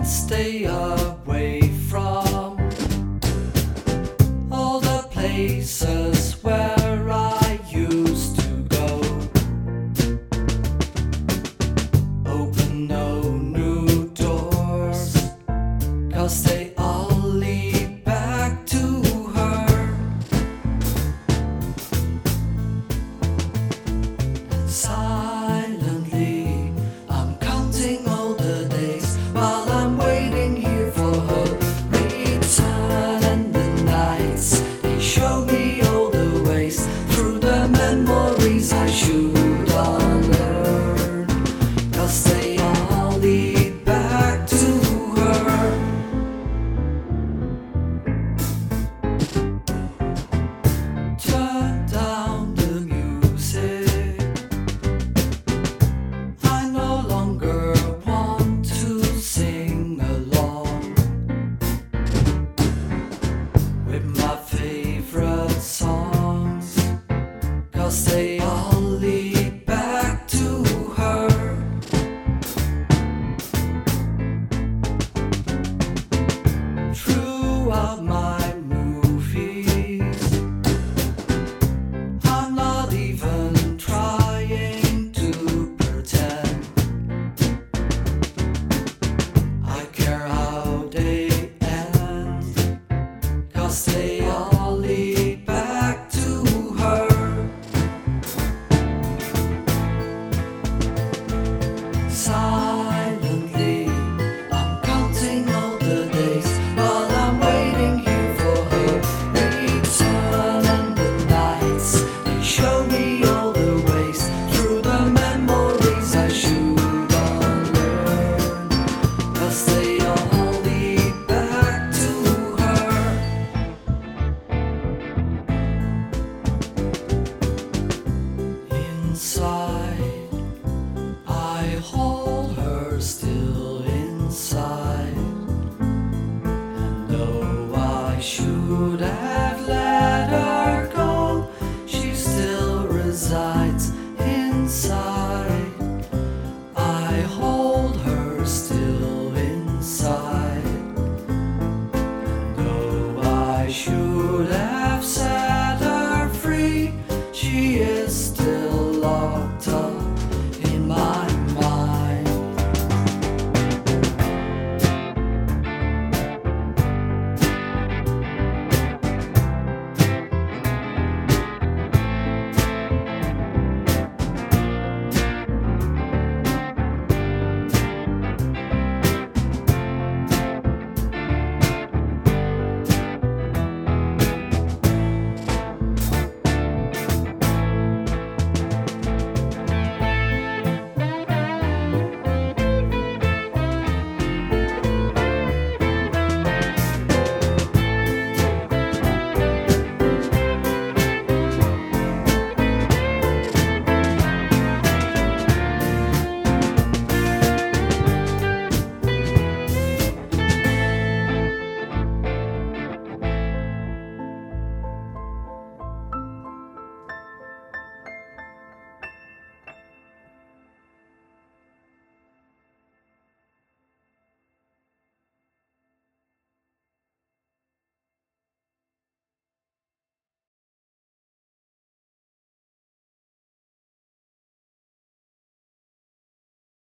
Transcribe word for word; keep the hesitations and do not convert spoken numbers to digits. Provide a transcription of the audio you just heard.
stay away from all the places where I used to go. Open no new doors, 'cause they all lead back to her. Silently, I'm counting all the days while I'm waiting here for her return. And the nights, they show me all the ways through the memories I should unlearn, 'cause they all lead back to her. Turn down the music, I no longer want to sing along with my favorite songs, 'cause they all lead back to her. Throughout my movies, I'm not even trying to pretend I care how they end, 'cause they all lead back to her. Some